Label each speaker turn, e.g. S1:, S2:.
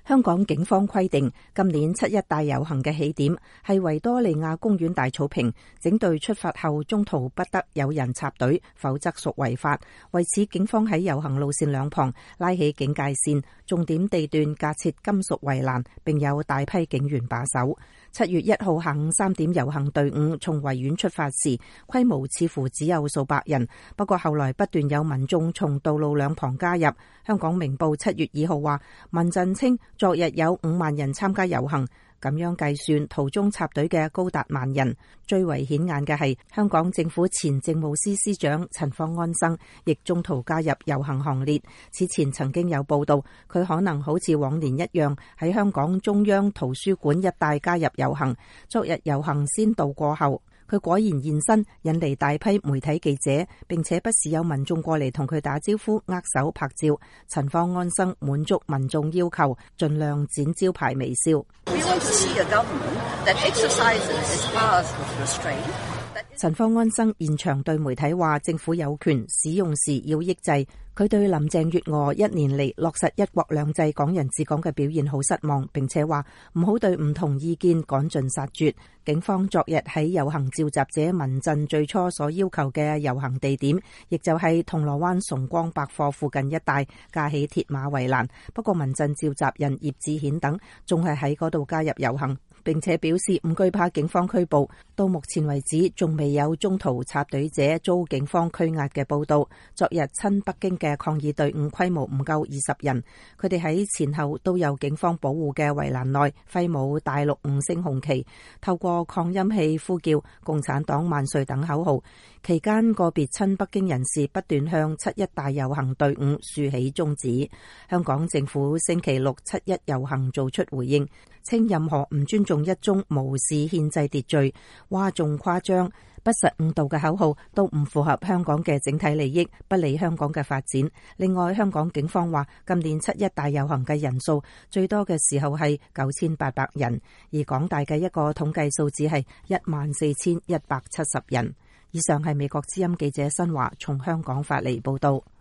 S1: 香港警方規定，今年七一大遊行嘅起點係維多利亞公園大草坪，整隊出發後中途不得有人插隊，否則屬違法。為此，警方喺遊行路線兩旁拉起警戒線，重點地段架設金屬圍欄，並有大批警員把守。7月1號下午3點，遊行隊伍從維園出發時，規模似乎只有數百人，不過後來不斷有民眾從道路兩旁加入。香港明報7月2號話，民陣稱昨日有5萬人參加遊行，咁樣計算，途中插隊嘅高達萬人。最為顯眼嘅係香港政府前政務司司長陳方安生，亦中途加入遊行行列。此前曾經有報道，佢可能好似往年一樣喺香港中央圖書館一帶加入遊行。昨日遊行先到過後，佢果然現身，引嚟大批媒體記者，並且不時有民眾過嚟同佢打招呼、握手拍照。陳方安生滿足民眾要求，盡量展招牌微笑。陳方安生現場對媒體話，政府有權使用時要抑制。佢對林鄭月娥1年嚟落實一國兩制、港人治港嘅表現好失望，並且話唔好對唔同意見趕盡殺絕。警方昨日喺遊行召集者民陣最初所要求嘅遊行地點，亦就係銅鑼灣崇光百貨附近一帶架起鐵馬圍欄，不過民陣召集人葉志顯等仲係喺嗰度加入遊行，並且表示唔懼怕警方拘捕。到目前為止，仲未有中途插隊者遭警方拘押嘅報道。昨日親北京嘅抗議隊伍規模唔夠20人，佢哋喺前後都有警方保護嘅圍欄內揮舞大陸5星紅旗，透過擴音器呼叫共產黨萬歲等口號。期間個別親北京人士不斷向七一大遊行隊伍豎起中指。香港政府星期六七一遊行做出回應，稱任何唔尊重一中、無視憲制秩序、嘩眾誇張、不實誤導嘅口號都唔符合香港嘅整體利益，不利香港嘅發展。另外，香港警方話今年七一大遊行嘅人數最多嘅時候係9800人，而港大嘅一個統計數字係14170人。以上係美國之音記者新華從香港發嚟報道。